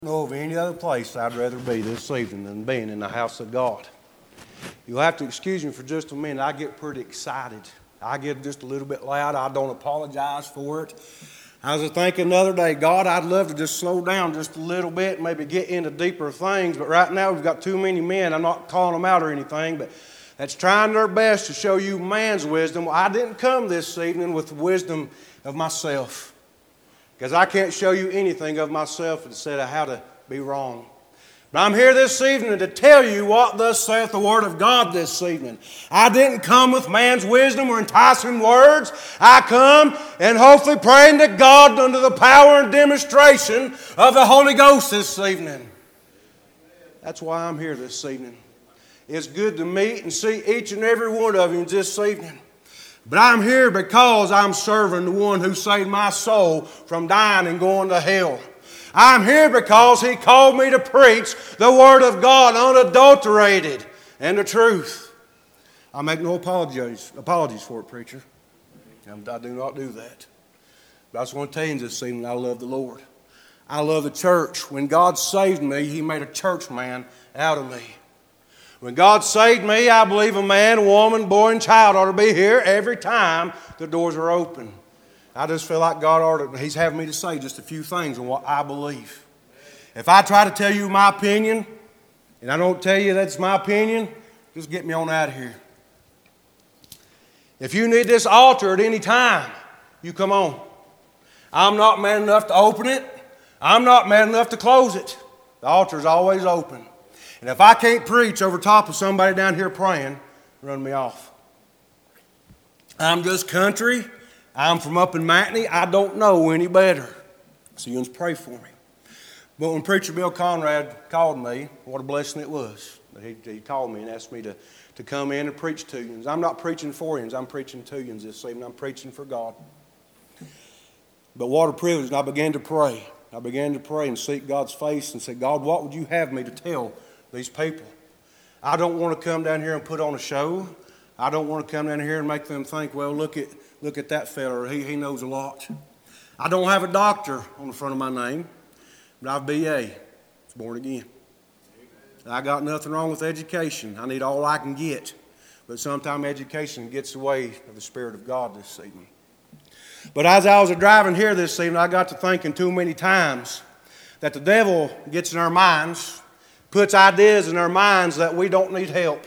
Know of any other place I'd rather be this evening than being in the house of God. You'll have to excuse me for just a minute. I get pretty excited. I get just a little bit loud. I don't apologize for it. I was thinking the other day, God, I'd love to just slow down just a little bit and maybe get into deeper things, but right now we've got too many men. I'm not calling them out or anything, but that's trying their best to show you man's wisdom. Well, I didn't come this evening with the wisdom of myself, because I can't show you anything of myself instead of how to be wrong. But I'm here this evening to tell you what thus saith the Word of God this evening. I didn't come with man's wisdom or enticing words. I come and hopefully praying to God under the power and demonstration of the Holy Ghost this evening. That's why I'm here this evening. It's good to meet and see each and every one of you this evening. But I'm here because I'm serving the one who saved my soul from dying and going to hell. I'm here because He called me to preach the Word of God unadulterated and the truth. I make no apologies for it, preacher. I do not do that. But I just want to tell you this evening, I love the Lord. I love the church. When God saved me, He made a church man out of me. When God saved me, I believe a man, woman, boy, and child ought to be here every time the doors are open. I just feel like God He's having me to say just a few things on what I believe. If I try to tell you my opinion, and I don't tell you that's my opinion, just get me on out of here. If you need this altar at any time, you come on. I'm not man enough to open it. I'm not man enough to close it. The altar's always open. And if I can't preach over top of somebody down here praying, run me off. I'm just country. I'm from up in Matney. I don't know any better. So you just pray for me. But when Preacher Bill Conrad called me, what a blessing it was. He called me and asked me to come in and preach to you. I'm not preaching for you. I'm preaching to you this evening. I'm preaching for God. But what a privilege. And I began to pray. I began to pray and seek God's face and say, God, what would you have me to tell these people? I don't want to come down here and put on a show. I don't want to come down here and make them think, well, look at that fella. He knows a lot. I don't have a doctor on the front of my name, but I've BA. It's born again. I got nothing wrong with education. I need all I can get. But sometimes education gets away of the Spirit of God this evening. But as I was driving here this evening, I got to thinking too many times that the devil gets in our minds, puts ideas in our minds that we don't need help.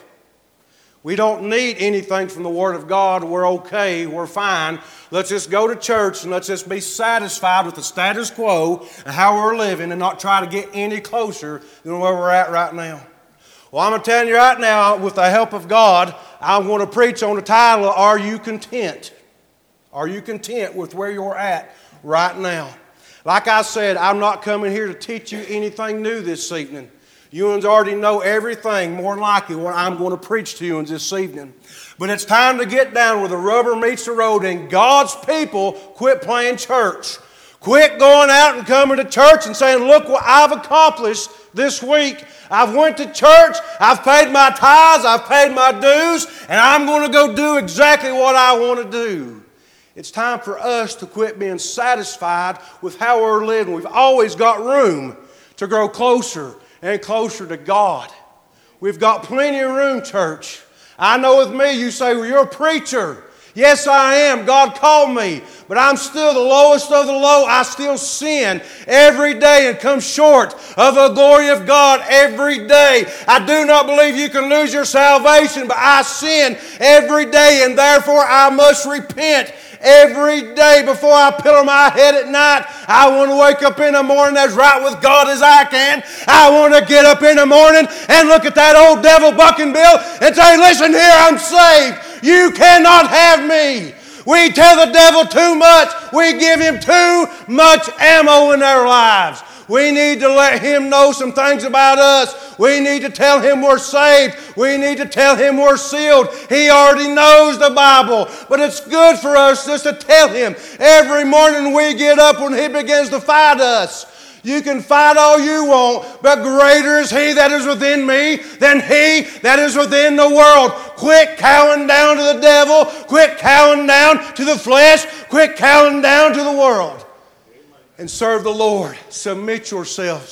We don't need anything from the Word of God. We're okay. We're fine. Let's just go to church and let's just be satisfied with the status quo and how we're living and not try to get any closer than where we're at right now. Well, I'm going to tell you right now, with the help of God, I'm going to preach on the title, Are You Content? Are you content with where you're at right now? Like I said, I'm not coming here to teach you anything new this evening. You already know everything, more than likely, what I'm going to preach to you this evening. But it's time to get down where the rubber meets the road and God's people quit playing church. Quit going out and coming to church and saying, look what I've accomplished this week. I've went to church, I've paid my tithes, I've paid my dues, and I'm going to go do exactly what I want to do. It's time for us to quit being satisfied with how we're living. We've always got room to grow closer and closer to God. We've got plenty of room, church. I know with me, you say, well, you're a preacher. Yes, I am. God called me. But I'm still the lowest of the low. I still sin every day and come short of the glory of God every day. I do not believe you can lose your salvation, but I sin every day, and therefore I must repent every day before I pillow my head at night. I want to wake up in the morning as right with God as I can. I want to get up in the morning and look at that old devil bucking bill and say, listen here, I'm saved. You cannot have me. We tell the devil too much. We give him too much ammo in our lives. We need to let him know some things about us. We need to tell him we're saved. We need to tell him we're sealed. He already knows the Bible. But it's good for us just to tell him every morning we get up when he begins to fight us. You can fight all you want, but greater is He that is within me than he that is within the world. Quit cowing down to the devil. Quit cowing down to the flesh. Quit cowing down to the world. And serve the Lord. Submit yourselves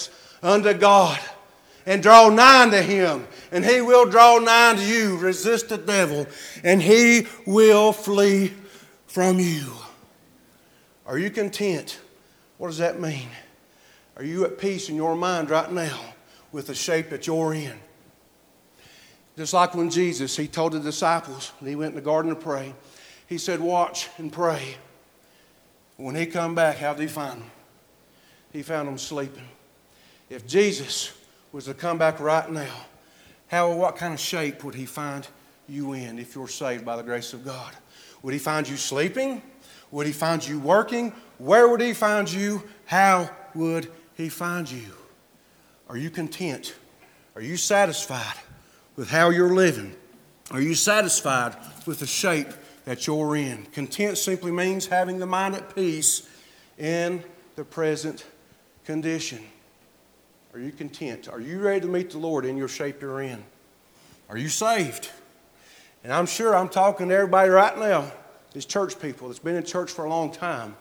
unto God and draw nigh to Him, and He will draw nigh to you. Resist the devil, and he will flee from you. Are you content? What does that mean? Are you at peace in your mind right now with the shape that you're in? Just like when Jesus, He told the disciples, and He went in the garden to pray, He said, watch and pray. When He come back, how did He find them? He found them sleeping. If Jesus was to come back right now, what kind of shape would He find you in if you're saved by the grace of God? Would He find you sleeping? Would He find you working? Where would He find you? How would He find you? Are you content? Are you satisfied with how you're living? Are you satisfied with the shape that you're in? Content simply means having the mind at peace in the present condition. Are you content? Are you ready to meet the Lord in your shape you're in? Are you saved? And I'm sure I'm talking to everybody right now, these church people that's been in church for a long time.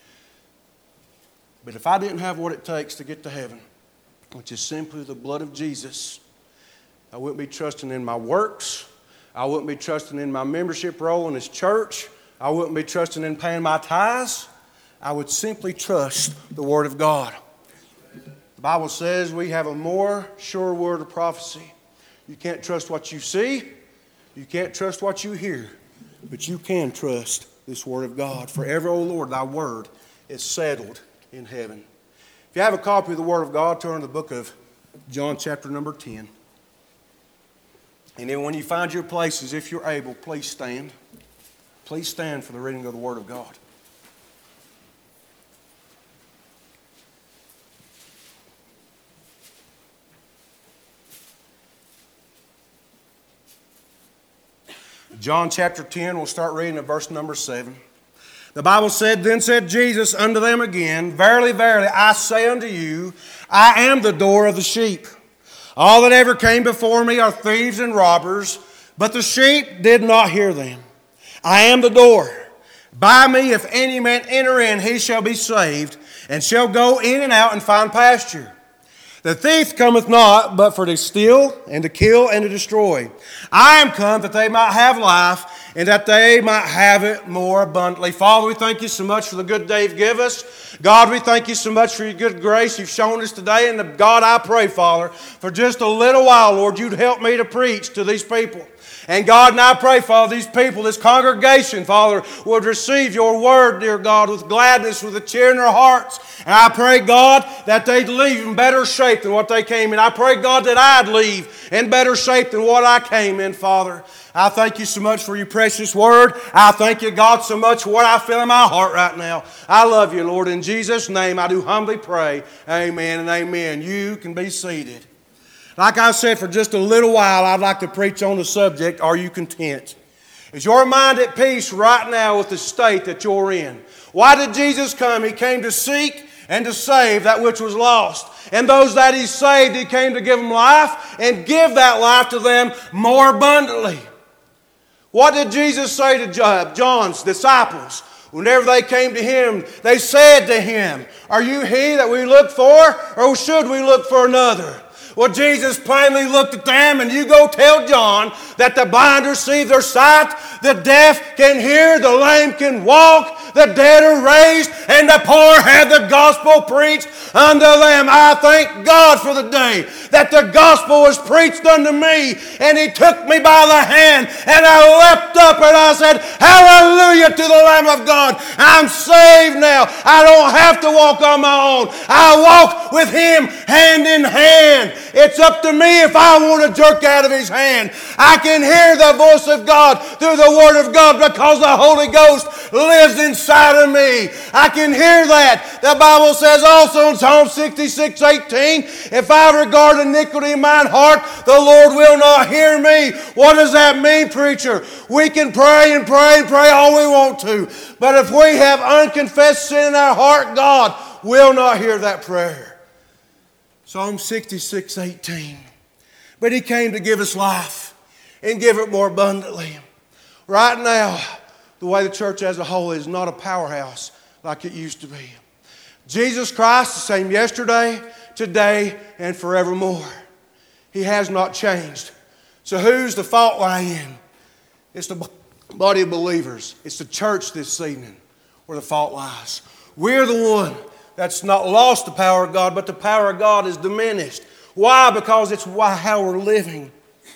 But if I didn't have what it takes to get to heaven, which is simply the blood of Jesus, I wouldn't be trusting in my works. I wouldn't be trusting in my membership roll in this church. I wouldn't be trusting in paying my tithes. I would simply trust the Word of God. The Bible says we have a more sure word of prophecy. You can't trust what you see. You can't trust what you hear. But you can trust this Word of God. Forever, O Lord, Thy Word is settled in heaven. If you have a copy of the Word of God, turn to the book of John chapter number 10. And then when you find your places, if you're able, please stand. Please stand for the reading of the Word of God. John chapter 10, we'll start reading at verse number 7. The Bible said, Then said Jesus unto them again, Verily, verily, I say unto you, I am the door of the sheep. All that ever came before me are thieves and robbers, but the sheep did not hear them. I am the door. By me, if any man enter in, he shall be saved, and shall go in and out and find pasture. The thief cometh not, but for to steal, and to kill, and to destroy. I am come that they might have life, and that they might have it more abundantly. Father, we thank you so much for the good day you've given us. God, we thank you so much for your good grace you've shown us today. And God, I pray, Father, for just a little while, Lord, you'd help me to preach to these people. And God, and I pray, Father, these people, this congregation, Father, would receive your word, dear God, with gladness, with a cheer in their hearts. And I pray, God, that they'd leave in better shape than what they came in. I pray, God, that I'd leave in better shape than what I came in, Father. I thank you so much for your precious word. I thank you, God, so much for what I feel in my heart right now. I love you, Lord. In Jesus' name, I do humbly pray. Amen and amen. You can be seated. Like I said, for just a little while, I'd like to preach on the subject, are you content? Is your mind at peace right now with the state that you're in? Why did Jesus come? He came to seek and to save that which was lost. And those that He saved, He came to give them life and give that life to them more abundantly. What did Jesus say to John's disciples? Whenever they came to Him, they said to Him, Are you He that we look for, or should we look for another? Well, Jesus plainly looked at them, and you go tell John that the blind receive their sight, the deaf can hear, the lame can walk, the dead are raised, and the poor have the gospel preached unto them. I thank God for the day that the gospel was preached unto me, and He took me by the hand, and I leapt up and I said, Hallelujah to the Lamb of God. I'm saved now. I don't have to walk on my own. I walk with Him hand in hand. It's up to me if I want to jerk out of His hand. I can hear the voice of God through the Word of God because the Holy Ghost lives inside of me. I can hear that. The Bible says also in Psalm 66:18, If I regard iniquity in mine heart, the Lord will not hear me. What does that mean, preacher? We can pray and pray and pray all we want to. But if we have unconfessed sin in our heart, God will not hear that prayer. Psalm 66:18. But He came to give us life and give it more abundantly. Right now, the way the church as a whole is not a powerhouse like it used to be. Jesus Christ, the same yesterday, today, and forevermore. He has not changed. So who's the fault lie in? It's the body of believers. It's the church this evening where the fault lies. We're the one that's not lost the power of God, but the power of God is diminished. Why? Because it's how we're living.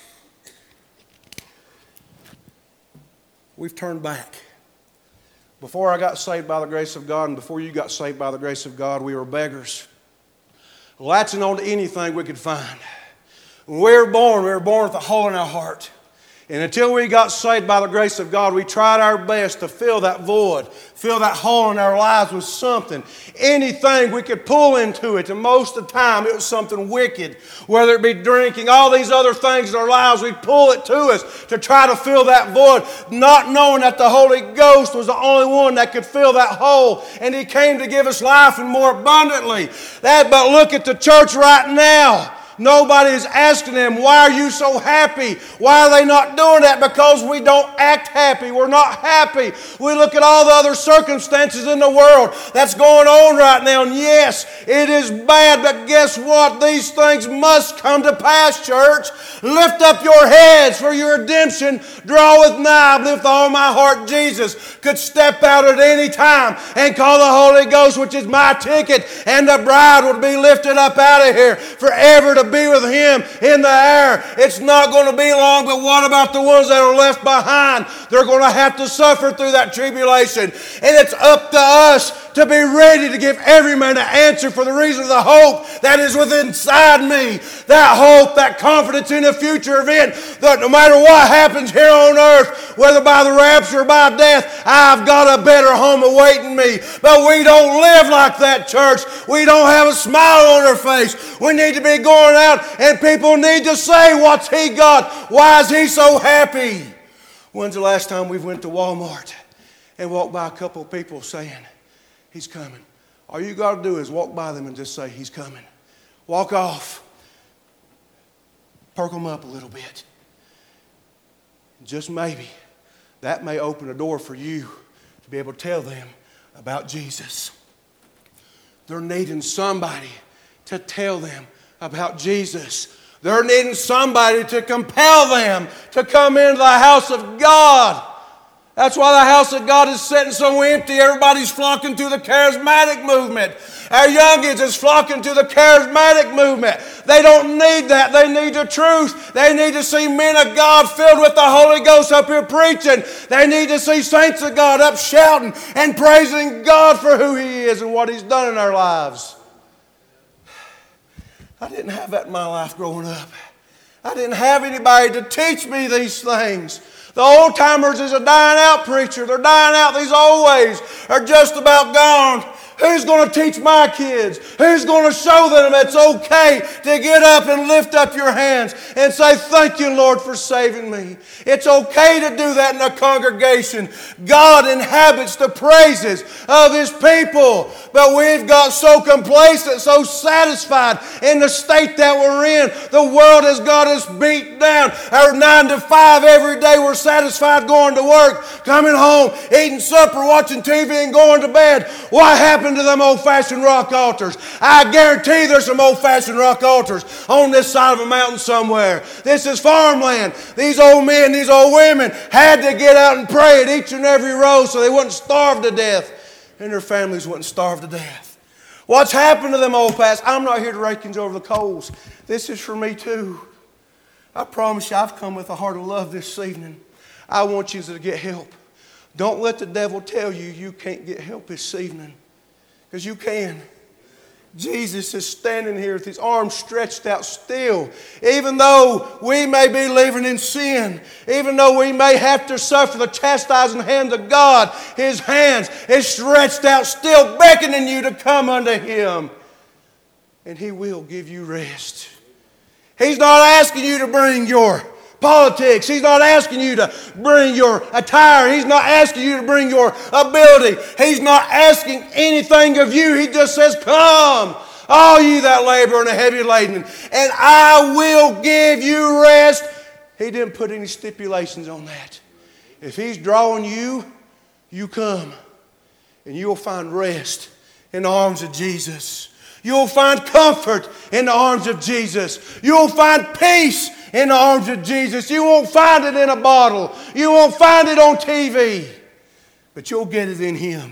We've turned back. Before I got saved by the grace of God and before you got saved by the grace of God, we were beggars, latching on to anything we could find. When we were born with a hole in our heart. And until we got saved by the grace of God, we tried our best to fill that void, fill that hole in our lives with something, anything we could pull into it. And most of the time, it was something wicked, whether it be drinking, all these other things in our lives, we'd pull it to us to try to fill that void, not knowing that the Holy Ghost was the only one that could fill that hole. And He came to give us life and more abundantly. But look at the church right now. Nobody is asking them, why are you so happy? Why are they not doing that? Because we don't act happy. We're not happy. We look at all the other circumstances in the world that's going on right now. And yes, it is bad, but guess what? These things must come to pass, church. Lift up your heads, for your redemption draweth nigh. I believe with all my heart Jesus could step out at any time and call the Holy Ghost, which is my ticket, and the bride would be lifted up out of here forever to be with Him in the air. It's not going to be long, but what about the ones that are left behind? They're going to have to suffer through that tribulation. And it's up to us to be ready to give every man an answer for the reason of the hope that is within inside me. That hope, that confidence in a future event, that no matter what happens here on earth, whether by the rapture or by death, I've got a better home awaiting me. But we don't live like that, church. We don't have a smile on our face. We need to be going out and people need to say, what's he got? Why is he so happy? When's the last time we went to Walmart and walked by a couple of people saying, He's coming? All you got to do is walk by them and just say, He's coming. Walk off. Perk them up a little bit. Just maybe that may open a door for you to be able to tell them about Jesus. They're needing somebody to tell them about Jesus. They're needing somebody to compel them to come into the house of God. That's why the house of God is sitting so empty. Everybody's flocking to the charismatic movement. Our youngins is flocking to the charismatic movement. They don't need that. They need the truth. They need to see men of God filled with the Holy Ghost up here preaching. They need to see saints of God up shouting and praising God for who He is and what He's done in our lives. I didn't have that in my life growing up. I didn't have anybody to teach me these things. The old timers is a dying out preacher. They're dying out. These old ways are just about gone. Who's going to teach my kids? Who's going to show them it's okay to get up and lift up your hands and say, thank you, Lord, for saving me? It's okay to do that in a congregation. God inhabits the praises of His people. But we've got so complacent, so satisfied in the state that we're in. The world has got us beat down. Our 9 to 5 every day, we're satisfied going to work, coming home, eating supper, watching TV, and going to bed. What happened to them old-fashioned rock altars? I guarantee there's some old-fashioned rock altars on this side of a mountain somewhere. This is farmland. These old men, these old women had to get out and pray at each and every row so they wouldn't starve to death and their families wouldn't starve to death. What's happened to them old past? I'm not here to rake over the coals. This is for me too. I promise you I've come with a heart of love this evening. I want you to get help. Don't let the devil tell you you can't get help this evening. Because you can. Jesus is standing here with His arms stretched out still. Even though we may be living in sin, even though we may have to suffer the chastising hand of God, His hands is stretched out still, beckoning you to come unto Him. And He will give you rest. He's not asking you to bring your politics. He's not asking you to bring your attire. He's not asking you to bring your ability. He's not asking anything of you. He just says, come, all you that labor and are heavy laden, and I will give you rest. He didn't put any stipulations on that. If He's drawing you, you come, and you will find rest in the arms of Jesus. You'll find comfort in the arms of Jesus. You'll find peace in the arms of Jesus. You won't find it in a bottle. You won't find it on TV. But you'll get it in Him.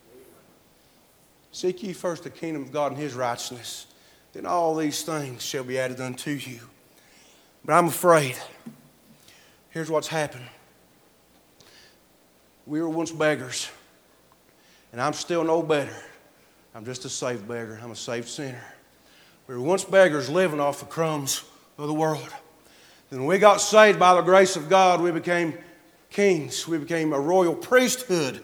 Seek ye first the kingdom of God and His righteousness. Then all these things shall be added unto you. But I'm afraid. Here's what's happened. We were once beggars. And I'm still no better. I'm just a saved beggar. I'm a saved sinner. We were once beggars living off the crumbs of the world. Then when we got saved by the grace of God, we became kings. We became a royal priesthood.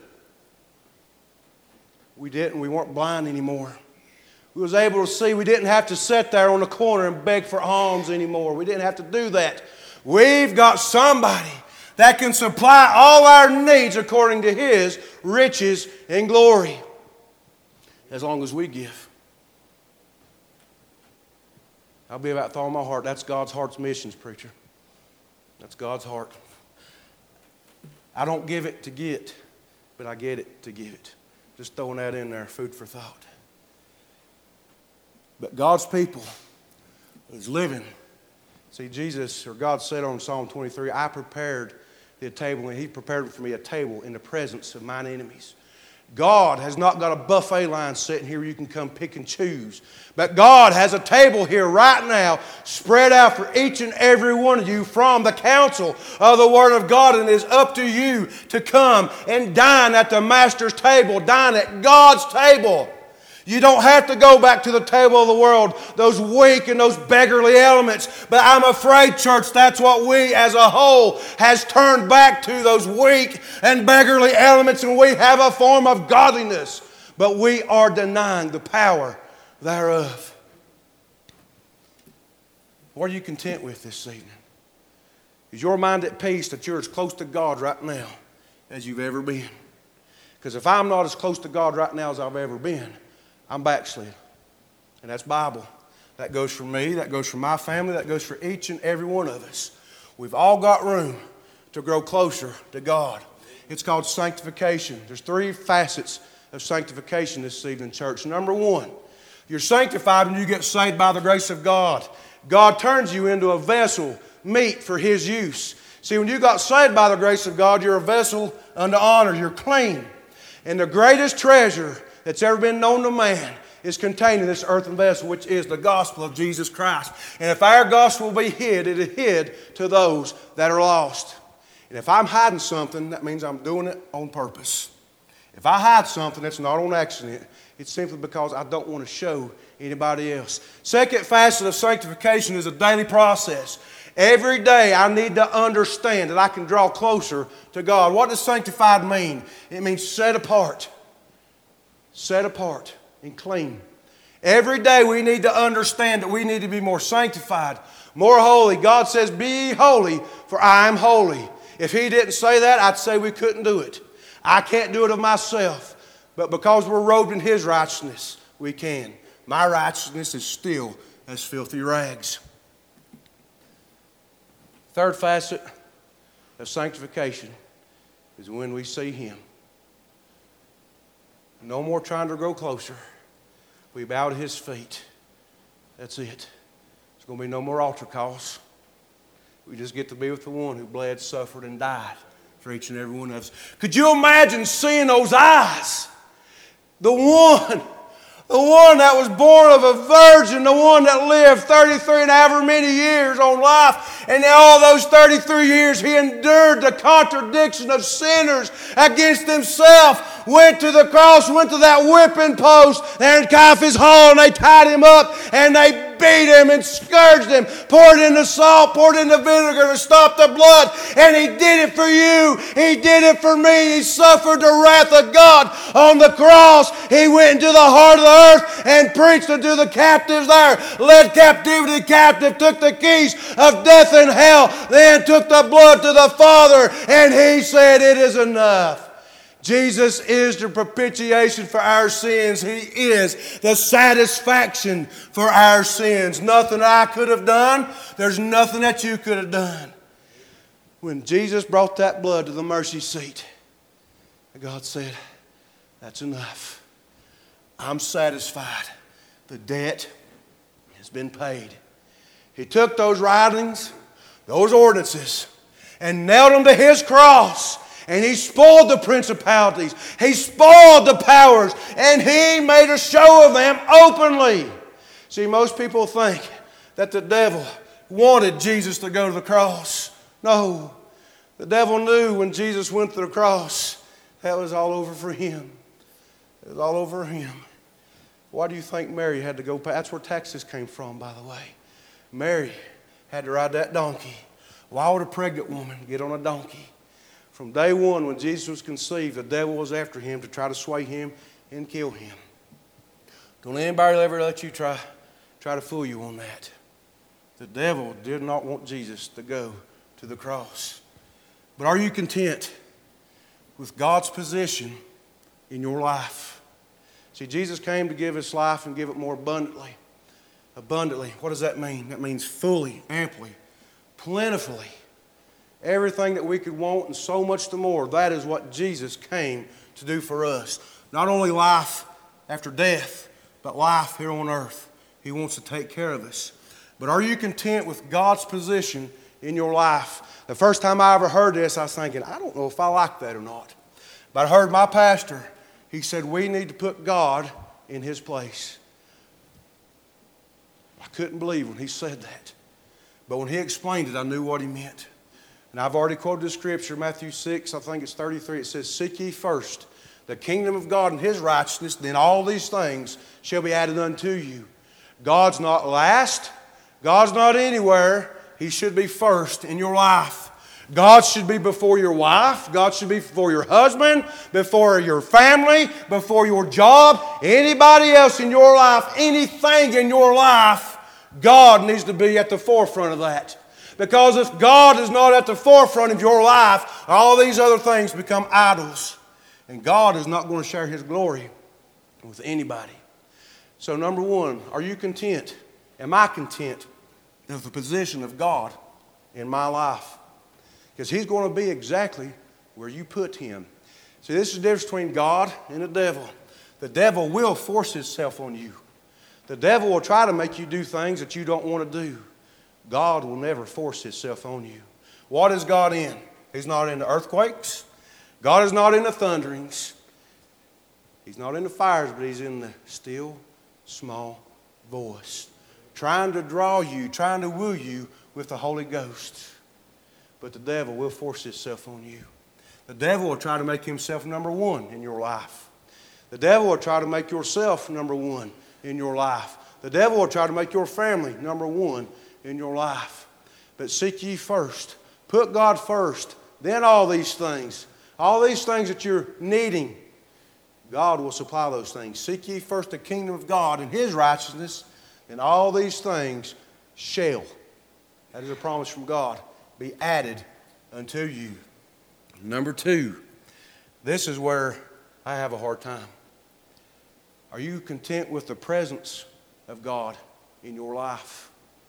We weren't blind anymore. We was able to see. We didn't have to sit there on the corner and beg for alms anymore. We didn't have to do that. We've got somebody that can supply all our needs according to His riches and glory. As long as we give. I'll be about with all my heart. That's God's heart's missions, preacher. That's God's heart. I don't give it to get, but I get it to give it. Just throwing that in there, food for thought. But God's people is living. See, Jesus, or God said on Psalm 23, I prepared the table, and He prepared for me a table in the presence of mine enemies. God has not got a buffet line sitting here where you can come pick and choose. But God has a table here right now spread out for each and every one of you from the counsel of the Word of God. And it is up to you to come and dine at the Master's table. Dine at God's table. You don't have to go back to the table of the world, those weak and those beggarly elements. But I'm afraid, church, that's what we as a whole has turned back to, those weak and beggarly elements, and we have a form of godliness. But we are denying the power thereof. What are you content with this evening? Is your mind at peace that you're as close to God right now as you've ever been? Because if I'm not as close to God right now as I've ever been, I'm backslid. And that's Bible. That goes for me, that goes for my family, that goes for each and every one of us. We've all got room to grow closer to God. It's called sanctification. There's 3 facets of sanctification this evening, church. Number 1, you're sanctified when you get saved by the grace of God. God turns you into a vessel meet for His use. See, when you got saved by the grace of God, you're a vessel unto honor. You're clean. And the greatest treasure that's ever been known to man is contained in this earthen vessel, which is the gospel of Jesus Christ. And if our gospel be hid, it is hid to those that are lost. And if I'm hiding something, that means I'm doing it on purpose. If I hide something, that's not on accident. It's simply because I don't want to show anybody else. Second facet of sanctification is a daily process. Every day I need to understand that I can draw closer to God. What does sanctified mean? It means set apart. Set apart and clean. Every day we need to understand that we need to be more sanctified, more holy. God says, be holy, for I am holy. If He didn't say that, I'd say we couldn't do it. I can't do it of myself. But because we're robed in His righteousness, we can. My righteousness is still as filthy rags. Third facet of sanctification is when we see Him. No more trying to grow closer. We bow to His feet. That's it. There's going to be no more altar calls. We just get to be with the one who bled, suffered, and died for each and every one of us. Could you imagine seeing those eyes? The one that was born of a virgin, the one that lived 33 and however many years on life, and all those 33 years He endured the contradiction of sinners against Himself, went to the cross, went to that whipping post there in Caiaphas Hall, and they tied Him up, and they beat Him and scourged Him, poured in the salt, poured in the vinegar to stop the blood, and He did it for you. He did it for me. He suffered the wrath of God on the cross. He went into the heart of the earth and preached unto the captives there, led captivity captive, took the keys of death and hell, then took the blood to the Father, and He said, it is enough. Jesus is the propitiation for our sins. He is the satisfaction for our sins. Nothing I could have done. There's nothing that you could have done. When Jesus brought that blood to the mercy seat, God said, that's enough. I'm satisfied. The debt has been paid. He took those writings, those ordinances, and nailed them to His cross. And He spoiled the principalities. He spoiled the powers. And He made a show of them openly. See, most people think that the devil wanted Jesus to go to the cross. No. The devil knew when Jesus went to the cross, that was all over for him. It was all over him. Why do you think Mary had to go? That's where taxes came from, by the way. Mary had to ride that donkey. Why would a pregnant woman get on a donkey? From day one, when Jesus was conceived, the devil was after him to try to sway him and kill him. Don't anybody ever let you try to fool you on that. The devil did not want Jesus to go to the cross. But are you content with God's position in your life? See, Jesus came to give His life and give it more abundantly. Abundantly. What does that mean? That means fully, amply, plentifully. Everything that we could want and so much the more. That is what Jesus came to do for us. Not only life after death, but life here on earth. He wants to take care of us. But are you content with God's position in your life? The first time I ever heard this, I was thinking, I don't know if I like that or not. But I heard my pastor, he said, we need to put God in His place. I couldn't believe when he said that. But when he explained it, I knew what he meant. And I've already quoted the scripture, Matthew 6, I think it's 33. It says, seek ye first the kingdom of God and His righteousness, then all these things shall be added unto you. God's not last. God's not anywhere. He should be first in your life. God should be before your wife. God should be before your husband, before your family, before your job. Anybody else in your life, anything in your life, God needs to be at the forefront of that. Because if God is not at the forefront of your life, all these other things become idols. And God is not going to share His glory with anybody. So number one, are you content? Am I content with the position of God in my life? Because He's going to be exactly where you put Him. See, this is the difference between God and the devil. The devil will force himself on you. The devil will try to make you do things that you don't want to do. God will never force Himself on you. What is God in? He's not in the earthquakes. God is not in the thunderings. He's not in the fires, but He's in the still, small voice. Trying to draw you, trying to woo you with the Holy Ghost. But the devil will force himself on you. The devil will try to make himself number one in your life. The devil will try to make yourself number one in your life. The devil will try to make your family number one in your life. But seek ye first. Put God first. Then all these things that you're needing, God will supply those things. Seek ye first the kingdom of God and His righteousness, and all these things shall, that is a promise from God, be added unto you. Number two, this is where I have a hard time. Are you content with the presence of God in your life?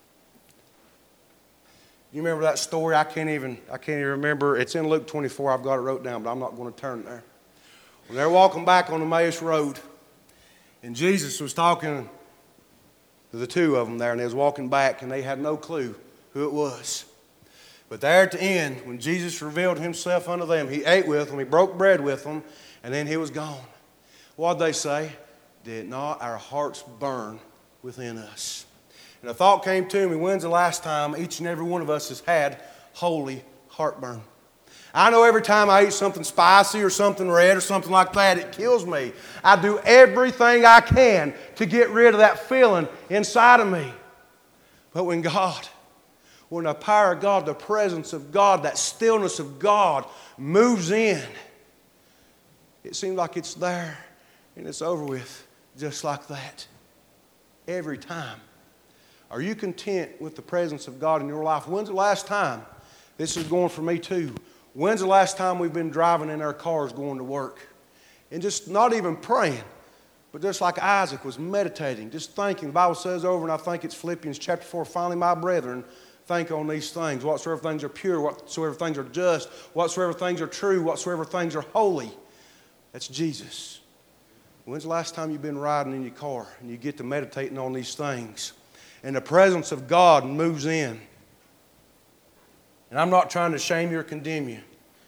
You remember that story? I can't even remember. It's in Luke 24. I've got it wrote down, but I'm not going to turn there. When they're walking back on the Emmaus Road, and Jesus was talking to the two of them there, and they was walking back, and they had no clue who it was. But there at the end, when Jesus revealed Himself unto them, He ate with them, He broke bread with them, and then He was gone. What did they say? Did not our hearts burn within us? And a thought came to me, when's the last time each and every one of us has had holy heartburn? I know every time I eat something spicy or something red or something like that, it kills me. I do everything I can to get rid of that feeling inside of me. But when the power of God, the presence of God, that stillness of God moves in, it seems like it's there and it's over with just like that. Every time. Are you content with the presence of God in your life? When's the last time? This is going for me too. When's the last time we've been driving in our cars going to work? And just not even praying, but just like Isaac was meditating, just thinking. The Bible says over, and I think it's Philippians chapter 4, finally, my brethren, think on these things. Whatsoever things are pure, whatsoever things are just, whatsoever things are true, whatsoever things are holy. That's Jesus. When's the last time you've been riding in your car and you get to meditating on these things and the presence of God moves in? And I'm not trying to shame you or condemn you.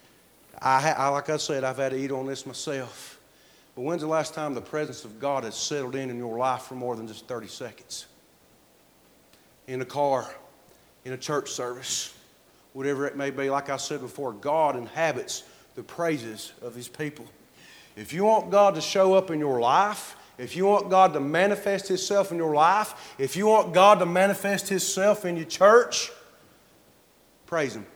Like I said, I've had to eat on this myself. But when's the last time the presence of God has settled in your life for more than just 30 seconds? In a car, in a church service, whatever it may be. Like I said before, God inhabits the praises of His people. If you want God to show up in your life, if you want God to manifest Himself in your life, if you want God to manifest Himself in your church, praise Him.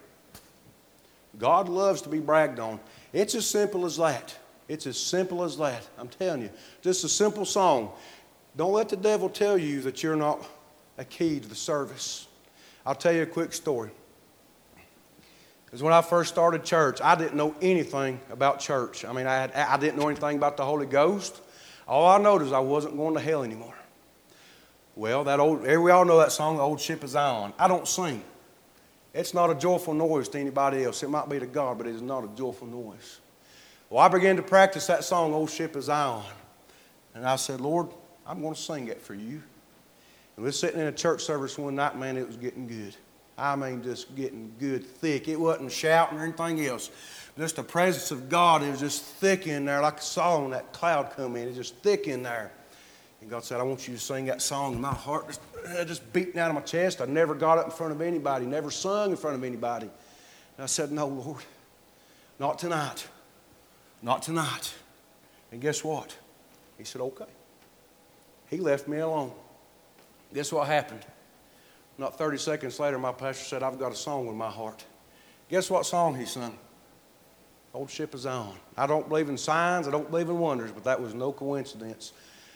God loves to be bragged on. It's as simple as that. It's as simple as that. I'm telling you. Just a simple song. Don't let the devil tell you that you're not a key to the service. I'll tell you a quick story. Because when I first started church, I didn't know anything about church. I mean, I didn't know anything about the Holy Ghost. All I know is I wasn't going to hell anymore. Well, we all know that song, The Old Ship is On. I don't sing. It's not a joyful noise to anybody else. It might be to God, but it is not a joyful noise. Well, I began to practice that song, Old Ship is On. And I said, Lord, I'm going to sing it for you. And we were sitting in a church service one night, man, it was getting good. I mean, just getting good, thick. It wasn't shouting or anything else. Just the presence of God, it was just thick in there, like a song, that cloud come in. It was just thick in there. And God said, I want you to sing that song. And my heart just beating out of my chest. I never got up in front of anybody, never sung in front of anybody. And I said, no, Lord, not tonight. Not tonight. And guess what? He said, okay. He left me alone. Guess what happened? Not 30 seconds later, my pastor said, I've got a song in my heart. Guess what song he sung? Old Ship is On. I don't believe in signs. I don't believe in wonders, but that was no coincidence.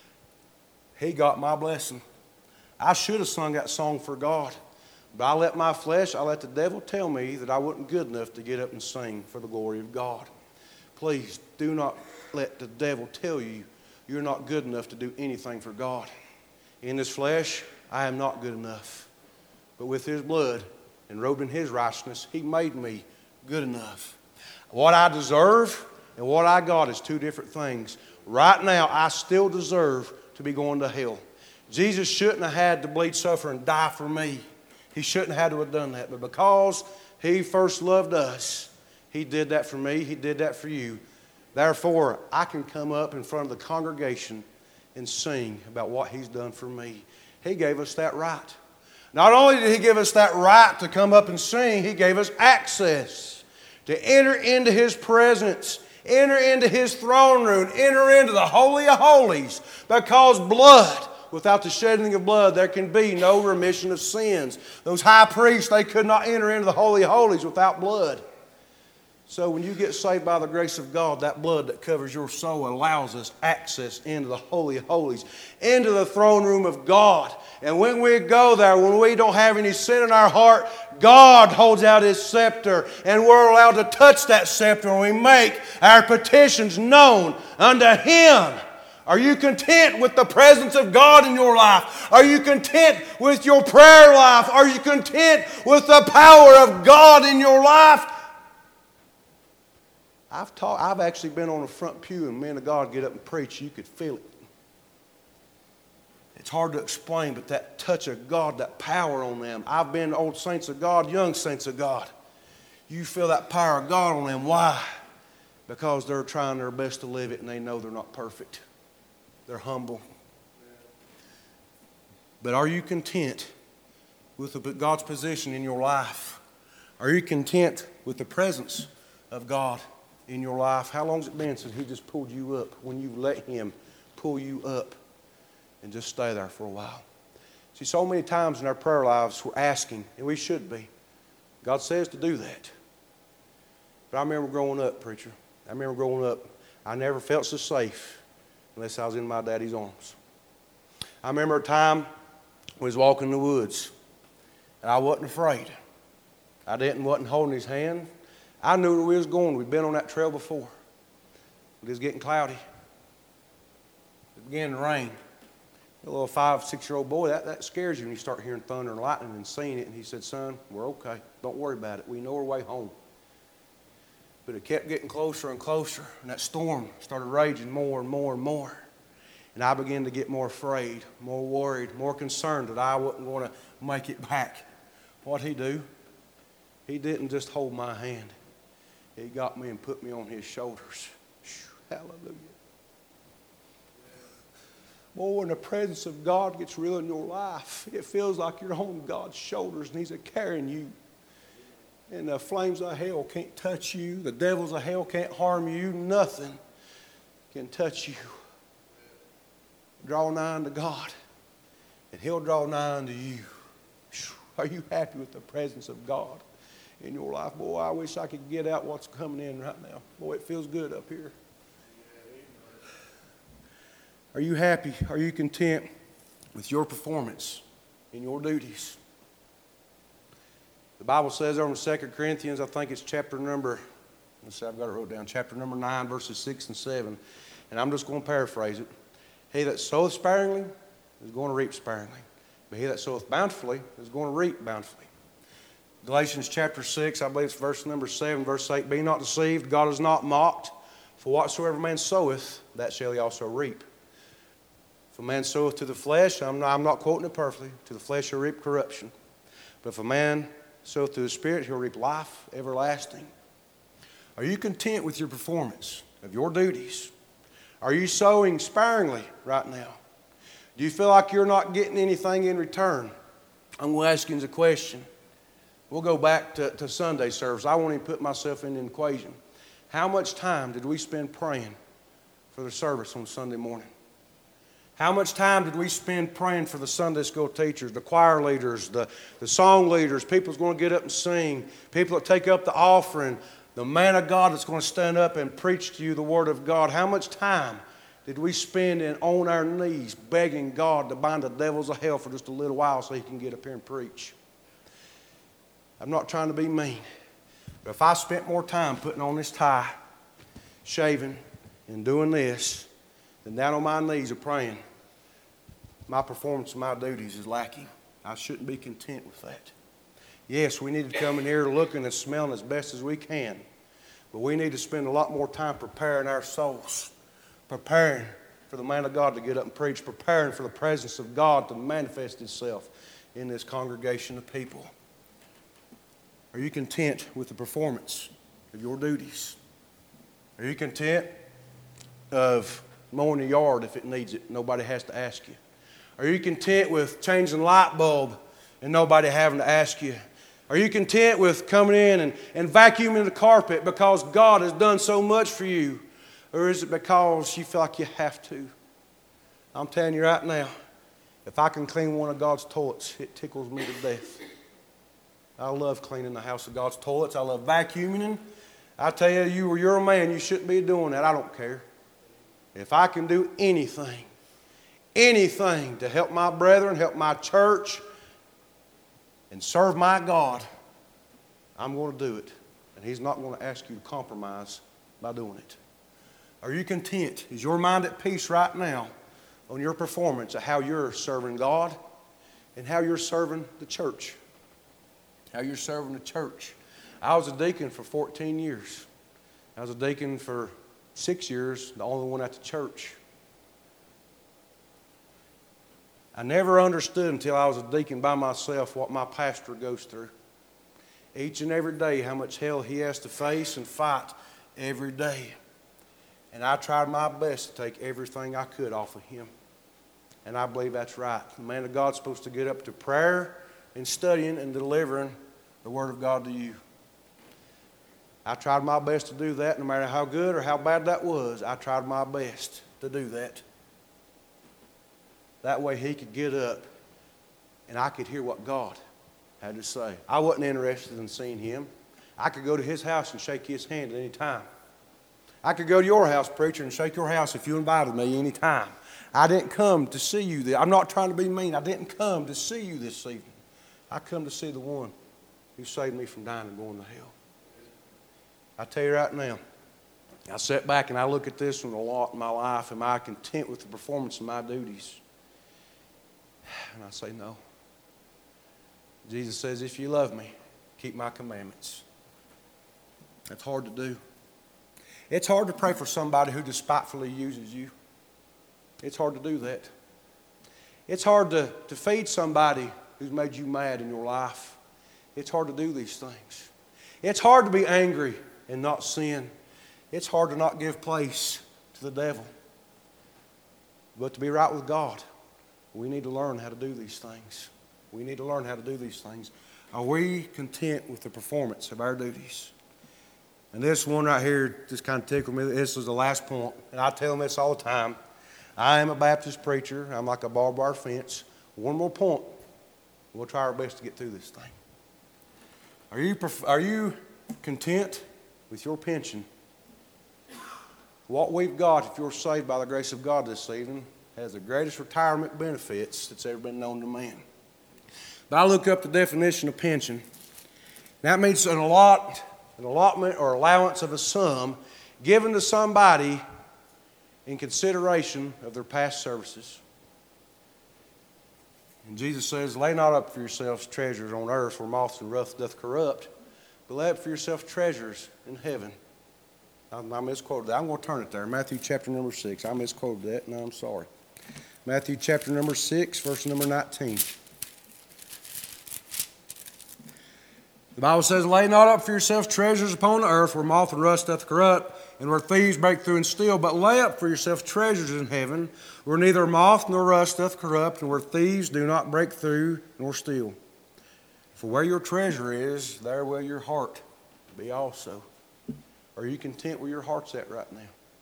He got my blessing. I should have sung that song for God. But I let my flesh, I let the devil tell me that I wasn't good enough to get up and sing for the glory of God. Please do not let the devil tell you you're not good enough to do anything for God. In this flesh, I am not good enough. But with His blood and robed in His righteousness, He made me good enough. What I deserve and what I got is two different things. Right now, I still deserve to be going to hell. Jesus shouldn't have had to bleed, suffer, and die for me. He shouldn't have had to have done that. But because He first loved us, He did that for me. He did that for you. Therefore, I can come up in front of the congregation and sing about what He's done for me. He gave us that right. Not only did He give us that right to come up and sing, He gave us access to enter into His presence, enter into His throne room, enter into the Holy of Holies, because blood, without the shedding of blood, there can be no remission of sins. Those high priests, they could not enter into the Holy of Holies without blood. So when you get saved by the grace of God, that blood that covers your soul allows us access into the Holy of Holies, into the throne room of God. And when we go there, when we don't have any sin in our heart, God holds out His scepter, and we're allowed to touch that scepter, and we make our petitions known unto Him. Are you content with the presence of God in your life? Are you content with your prayer life? Are you content with the power of God in your life? I've actually been on the front pew and men of God get up and preach. You could feel it. It's hard to explain, but that touch of God, that power on them. I've been old saints of God, young saints of God. You feel that power of God on them. Why? Because they're trying their best to live it and they know they're not perfect. They're humble. But are you content with God's position in your life? Are you content with the presence of God in your life? How long has it been since He just pulled you up, when you let Him pull you up and just stay there for a while? See, so many times in our prayer lives we're asking, and we should be. God says to do that. But I remember growing up, preacher. I never felt so safe unless I was in my daddy's arms. I remember a time we was walking in the woods, and I wasn't afraid. I wasn't holding His hand. I knew where we was going. We'd been on that trail before. It was getting cloudy. It began to rain. A little 5-6-year-old boy, that scares you when you start hearing thunder and lightning and seeing it. And he said, son, we're okay. Don't worry about it. We know our way home. But it kept getting closer and closer, and that storm started raging more and more and more. And I began to get more afraid, more worried, more concerned that I wasn't going to make it back. What'd he do? He didn't just hold my hand. He got me and put me on his shoulders. Hallelujah. Boy, when the presence of God gets real in your life, it feels like you're on God's shoulders and He's carrying you. And the flames of hell can't touch you. The devils of hell can't harm you. Nothing can touch you. Draw nigh unto God, and He'll draw nigh unto you. Are you happy with the presence of God in your life? Boy, I wish I could get out what's coming in right now. Boy, it feels good up here. Are you happy? Are you content with your performance in your duties? The Bible says over in 2 Corinthians, I think it's chapter number, let's see, I've got it wrote down, chapter number 9, verses 6 and 7, and I'm just going to paraphrase it. He that soweth sparingly is going to reap sparingly, but he that soweth bountifully is going to reap bountifully. Galatians chapter 6, I believe it's verse number 7, verse 8, be not deceived, God is not mocked, for whatsoever man soweth, that shall he also reap. If a man soweth to the flesh, I'm not quoting it perfectly, to the flesh he'll reap corruption. But if a man soweth to the Spirit, he'll reap life everlasting. Are you content with your performance of your duties? Are you sowing sparingly right now? Do you feel like you're not getting anything in return? I'm going to ask you a question. We'll go back to Sunday service. I won't even put myself in the equation. How much time did we spend praying for the service on Sunday morning? How much time did we spend praying for the Sunday school teachers, the choir leaders, the song leaders, people that's going to get up and sing, people that take up the offering, the man of God that's going to stand up and preach to you the Word of God? How much time did we spend on our knees begging God to bind the devils of hell for just a little while so He can get up here and preach? I'm not trying to be mean, but if I spent more time putting on this tie, shaving, and doing this, than down on my knees and praying, my performance of my duties is lacking. I shouldn't be content with that. Yes, we need to come in here looking and smelling as best as we can, but we need to spend a lot more time preparing our souls, preparing for the man of God to get up and preach, preparing for the presence of God to manifest itself in this congregation of people. Are you content with the performance of your duties? Are you content of mowing the yard if it needs it? Nobody has to ask you. Are you content with changing the light bulb and nobody having to ask you? Are you content with coming in and vacuuming the carpet because God has done so much for you? Or is it because you feel like you have to? I'm telling you right now, if I can clean one of God's toilets, it tickles me to death. I love cleaning the house of God's toilets. I love vacuuming. I tell you, you're a man, you shouldn't be doing that. I don't care. If I can do anything to help my brethren, help my church, and serve my God, I'm going to do it. And He's not going to ask you to compromise by doing it. Are you content? Is your mind at peace right now on your performance of how you're serving God and how you're serving the church? How you're serving the church. I was a deacon for 14 years. I was a deacon for 6 years, the only one at the church. I never understood until I was a deacon by myself what my pastor goes through. Each and every day, how much hell he has to face and fight every day. And I tried my best to take everything I could off of him. And I believe that's right. The man of God's supposed to get up to prayer and studying and delivering the Word of God to you. I tried my best to do that, no matter how good or how bad that was. I tried my best to do that. That way he could get up and I could hear what God had to say. I wasn't interested in seeing him. I could go to his house and shake his hand at any time. I could go to your house, preacher, and shake your house if you invited me any time. I didn't come to see you. I'm not trying to be mean. I didn't come to see you this evening. I come to see the one who saved me from dying and going to hell. I tell you right now, I sit back and I look at this one a lot in my life. Am I content with the performance of my duties? And I say no. Jesus says, if you love me, keep my commandments. That's hard to do. It's hard to pray for somebody who despitefully uses you. It's hard to do that. It's hard to feed somebody who's made you mad in your life. It's hard to do these things. It's hard to be angry and not sin. It's hard to not give place to the devil. But to be right with God, we need to learn how to do these things. We need to learn how to do these things. Are we content with the performance of our duties? And this one right here just kind of tickled me. This is the last point, and I tell them this all the time. I am a Baptist preacher. I'm like a barbed wire fence. One more point. We'll try our best to get through this thing. Are you content with your pension? What we've got, if you're saved by the grace of God this evening, has the greatest retirement benefits that's ever been known to man. But I look up the definition of pension. That means an allotment or allowance of a sum given to somebody in consideration of their past services. And Jesus says, lay not up for yourselves treasures on earth where moth and rust doth corrupt, but lay up for yourself treasures in heaven. I misquoted that. I'm going to turn it there. Matthew chapter number 6. I misquoted that, and I'm sorry. Matthew chapter number 6, verse number 19. The Bible says, lay not up for yourselves treasures upon the earth where moth and rust doth corrupt, and where thieves break through and steal, but lay up for yourselves treasures in heaven, where neither moth nor rust doth corrupt, and where thieves do not break through nor steal. For where your treasure is, there will your heart be also. Are you content where your heart's at right now?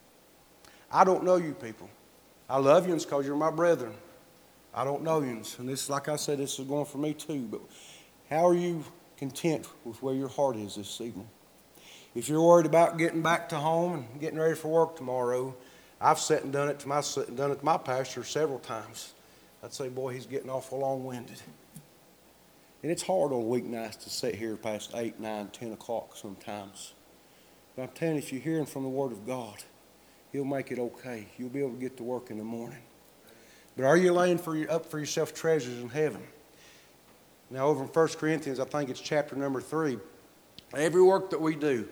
I don't know you people. I love you because you're my brethren. I don't know you. And this, like I said, this is going for me too. But how are you content with where your heart is this evening? If you're worried about getting back to home and getting ready for work tomorrow, I've sat and done it to my pastor several times. I'd say, boy, he's getting awful long-winded. And it's hard on weeknights to sit here past 8, 9, 10 o'clock sometimes. But I'm telling you, if you're hearing from the Word of God, He'll make it okay. You'll be able to get to work in the morning. But are you laying up for yourself treasures in heaven? Now, over in 1 Corinthians, I think it's chapter number 3, every work that we do,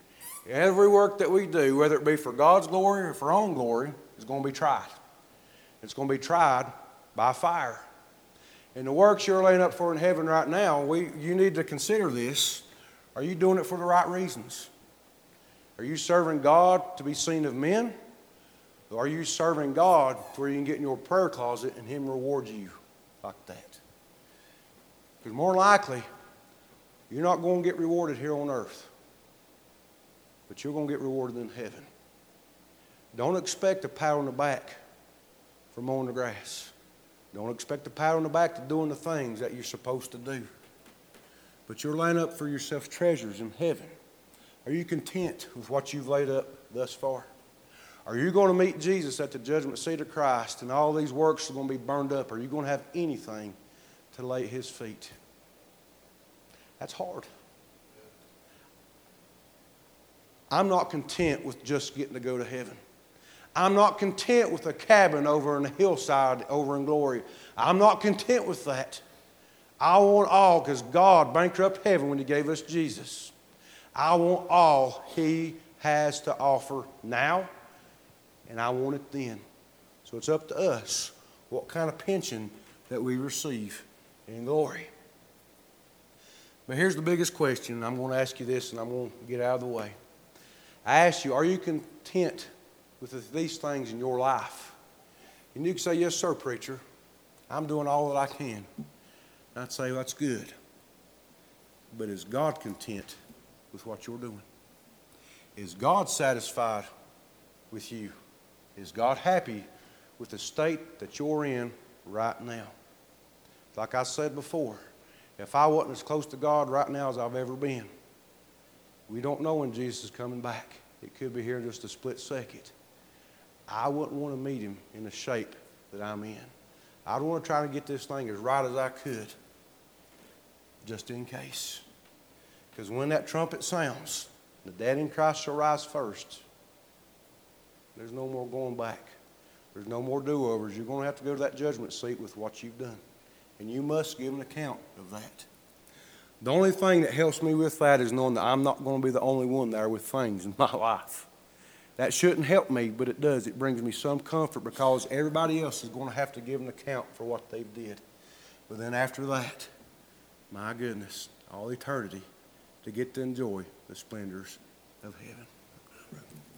whether it be for God's glory or for our own glory, is going to be tried. It's going to be tried by fire. And the works you're laying up for in heaven right now, you need to consider this. Are you doing it for the right reasons? Are you serving God to be seen of men? Or are you serving God to where you can get in your prayer closet and Him reward you like that? Because more likely, you're not going to get rewarded here on earth. But you're going to get rewarded in heaven. Don't expect a pat on the back for mowing the grass. Don't expect a pat on the back to doing the things that you're supposed to do. But you're laying up for yourself treasures in heaven. Are you content with what you've laid up thus far? Are you going to meet Jesus at the judgment seat of Christ and all these works are going to be burned up? Are you going to have anything to lay at His feet? That's hard. I'm not content with just getting to go to heaven. I'm not content with a cabin over on the hillside over in glory. I'm not content with that. I want all because God bankrupt heaven when He gave us Jesus. I want all He has to offer now, and I want it then. So it's up to us what kind of pension that we receive in glory. But here's the biggest question. I'm going to ask you this, and I'm going to get out of the way. I ask you, are you content with these things in your life? And you can say, yes, sir, preacher. I'm doing all that I can. And I'd say, that's good. But is God content with what you're doing? Is God satisfied with you? Is God happy with the state that you're in right now? Like I said before, if I wasn't as close to God right now as I've ever been, we don't know when Jesus is coming back. It could be here in just a split second. I wouldn't want to meet Him in the shape that I'm in. I'd want to try to get this thing as right as I could, just in case. Because when that trumpet sounds, the dead in Christ shall rise first. There's no more going back. There's no more do-overs. You're going to have to go to that judgment seat with what you've done. And you must give an account of that. The only thing that helps me with that is knowing that I'm not going to be the only one there with things in my life. That shouldn't help me, but it does. It brings me some comfort because everybody else is going to have to give an account for what they did. But then after that, my goodness, all eternity to get to enjoy the splendors of heaven.